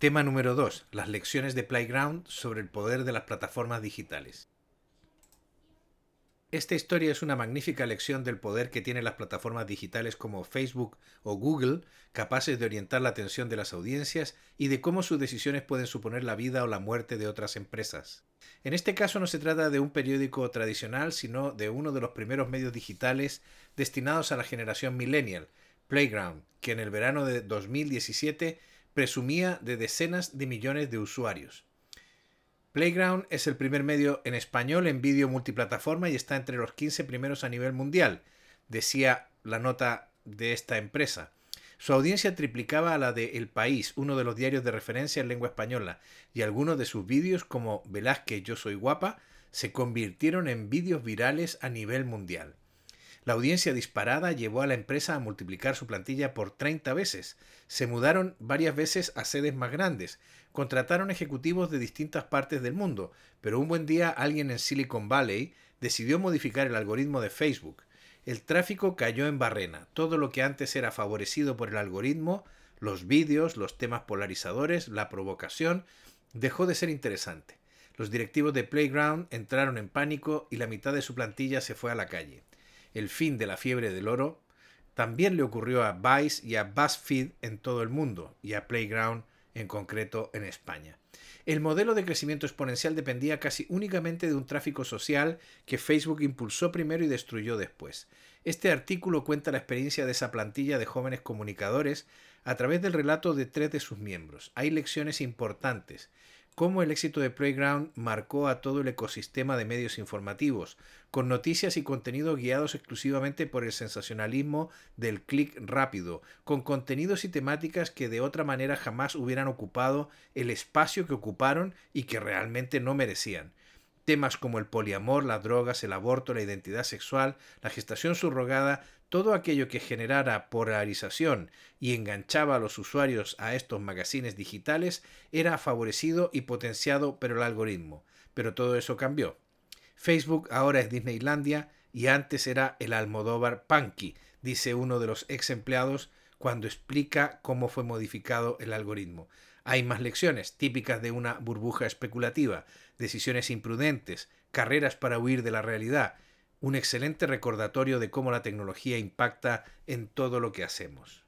Tema número 2. Las lecciones de Playground sobre el poder de las plataformas digitales. Esta historia es una magnífica lección del poder que tienen las plataformas digitales como Facebook o Google, capaces de orientar la atención de las audiencias y de cómo sus decisiones pueden suponer la vida o la muerte de otras empresas. En este caso no se trata de un periódico tradicional, sino de uno de los primeros medios digitales destinados a la generación millennial, Playground, que en el verano de 2017 presumía de decenas de millones de usuarios. Playground es el primer medio en español en vídeo multiplataforma y está entre los 15 primeros a nivel mundial, decía la nota de esta empresa. Su audiencia triplicaba a la de El País, uno de los diarios de referencia en lengua española, y algunos de sus vídeos, como Velázquez Yo Soy Guapa, se convirtieron en vídeos virales a nivel mundial. La audiencia disparada llevó a la empresa a multiplicar su plantilla por 30 veces. Se mudaron varias veces a sedes más grandes. Contrataron ejecutivos de distintas partes del mundo, pero un buen día alguien en Silicon Valley decidió modificar el algoritmo de Facebook. El tráfico cayó en barrena. Todo lo que antes era favorecido por el algoritmo, los vídeos, los temas polarizadores, la provocación, dejó de ser interesante. Los directivos de Playground entraron en pánico y la mitad de su plantilla se fue a la calle. El fin de la fiebre del oro también le ocurrió a Vice y a BuzzFeed en todo el mundo, y a Playground en concreto en España. El modelo de crecimiento exponencial dependía casi únicamente de un tráfico social que Facebook impulsó primero y destruyó después. Este artículo cuenta la experiencia de esa plantilla de jóvenes comunicadores a través del relato de 3 de sus miembros. Hay lecciones importantes. Cómo el éxito de Playground marcó a todo el ecosistema de medios informativos, con noticias y contenidos guiados exclusivamente por el sensacionalismo del clic rápido, con contenidos y temáticas que de otra manera jamás hubieran ocupado el espacio que ocuparon y que realmente no merecían. Temas como el poliamor, las drogas, el aborto, la identidad sexual, la gestación subrogada, todo aquello que generara polarización y enganchaba a los usuarios a estos magazines digitales era favorecido y potenciado por el algoritmo. Pero todo eso cambió. Facebook ahora es Disneylandia y antes era el Almodóvar Punky, dice uno de los ex empleados cuando explica cómo fue modificado el algoritmo. Hay más lecciones típicas de una burbuja especulativa, decisiones imprudentes, carreras para huir de la realidad, un excelente recordatorio de cómo la tecnología impacta en todo lo que hacemos.